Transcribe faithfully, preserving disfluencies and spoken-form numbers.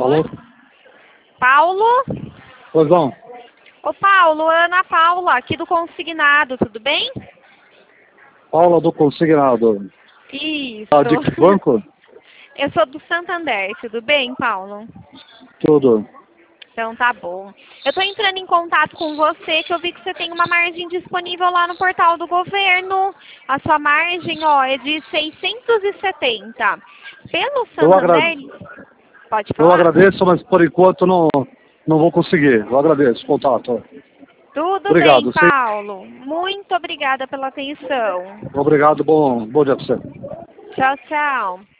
favor. Alô? Paulo? Pois não. Ô Paulo, Ana Paula, aqui do Consignado, tudo bem? Paula do Consignado. Isso. Ah, de que banco? Eu sou do Santander, tudo bem, Paulo? Tudo. Então tá bom. Eu tô entrando em contato com você, que eu vi que você tem uma margem disponível lá no portal do governo. A sua margem, ó, é de seiscentos e setenta. Pelo Eu, agrade... Santander... Pode eu falar? agradeço, mas por enquanto não, não vou conseguir. Eu agradeço o contato. Tudo bem, Obrigado. Sim. Paulo. Muito obrigada pela atenção. Obrigado. Bom, bom dia para você. Tchau, tchau.